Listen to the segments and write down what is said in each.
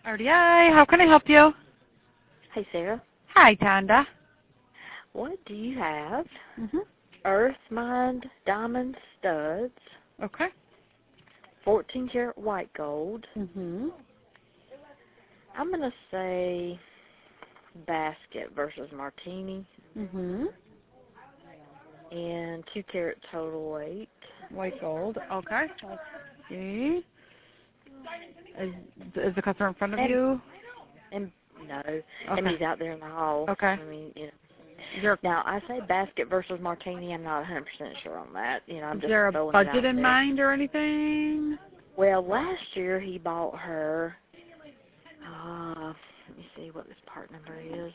RDI, how can I help you? Hey, Sarah. Hi, Tanda. What do you have? Mhm. Earth Mind Diamond Studs, Okay. 14 karat white gold. Mhm. I'm going to say basket versus martini, Mhm. and 2 karat total weight. White gold. Okay. Let's see. Is the customer in front of you? And no, and Okay. he's out there in the hall. Okay. I mean, Is there, now I say basket versus martini. I'm not 100% sure on that. I'm is just there a throwing it budget out in there. mind or anything? Well, last year he bought her. Let me see what this part number is.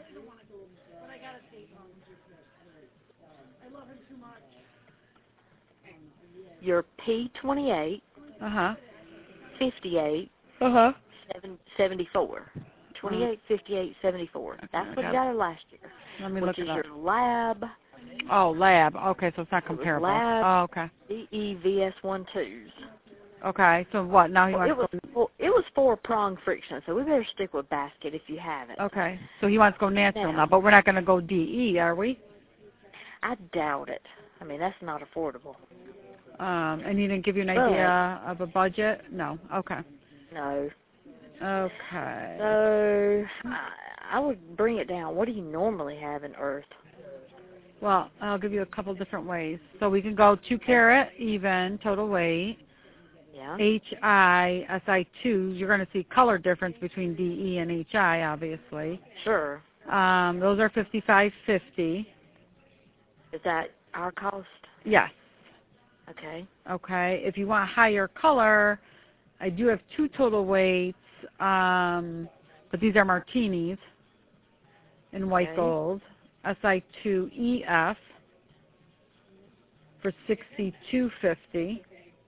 Your P28, Uh-huh. 58, Uh-huh. 74. 28, 58, 74. Okay, That's I what you got got her last year, Let me which look is it up. your lab. Oh, lab. Okay, so it's not It was comparable. lab Oh, okay. DEVS12s. Okay, so what? Now he Well, wants to go. it was 4-prong friction, so we better stick with basket if you have it. Okay, so he wants to go natural now, Now, but we're not going to go DE, are we? I doubt it. I mean, that's not affordable. And he didn't give you an But, idea of a budget? No. Okay. no. Okay. So, I would bring it down. What do you normally have in Earth? Well, I'll give you a couple different ways. So we can go 2 karat even total weight. Yeah. HI, SI2. You're going to see color difference between DE and HI, obviously. Sure. Those are 55.50. Is that our cost? Yes. Okay. Okay. If you want higher color, I do have 2 total weights, but these are martinis in white Okay. gold. SI2EF for 62.50.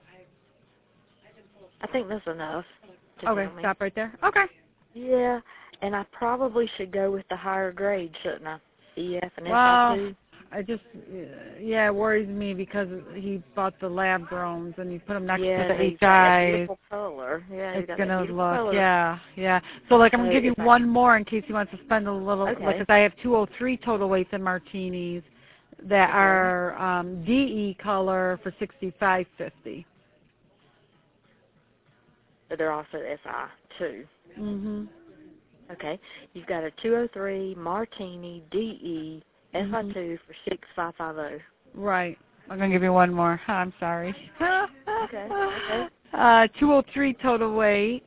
I think that's enough to Okay, tell me. stop right there. Okay. Yeah, and I probably should go with the higher grade, shouldn't I? EF and Well, SI2? I just, yeah, it worries me because he bought the lab growns and he put them next to Yeah, the he's got that HIs. beautiful color. Yeah, he's It's got going that to beautiful look, color. yeah. So, like, I'm So going to give you if I, one more in case he wants to spend a little, like, okay. because I have 203 total weights in martinis that Okay. are DE color for 65.50. But they're also SI2. Mm-hmm. Okay. You've got a 203 Martini DE SI2 for 6550. Right. I'm going to give you one more. I'm sorry. Okay. Okay. 203 total weight,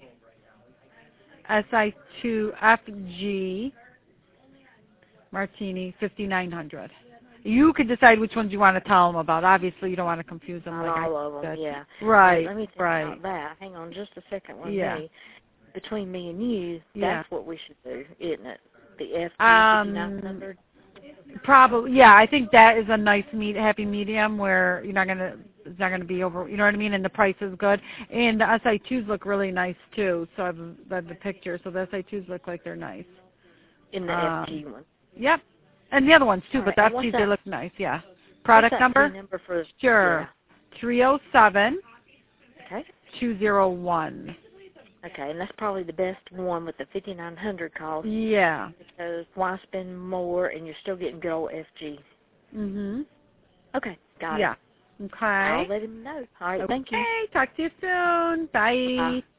SI2FG, Martini, 5,900. You could decide which ones you want to tell them about. Obviously, you don't want to confuse them Not like I all of them, said. yeah. Right, Let me think about that. Hang on just a second with me. Between me and you, that's what we should do, isn't it? The FG 5900? Probably, yeah. I think that is a nice happy medium where it's not gonna be over. You know what I mean? And the price is good. And the SI2s look really nice too. So I've the picture. So the SI2s look like they're nice. In the FG one. Yep. And the other ones too, All but right, the FGs that, they look nice. Yeah. Product what's that number? number for? Sure. Yeah. 307. Okay. 201. Okay, and that's probably the best one with the 5,900 cost. Yeah. Because why spend more and you're still getting good old FG? Mhm. Okay, got it. Yeah. Okay. I'll let him know. All right, thank you. Okay. Talk to you soon. Bye. Bye.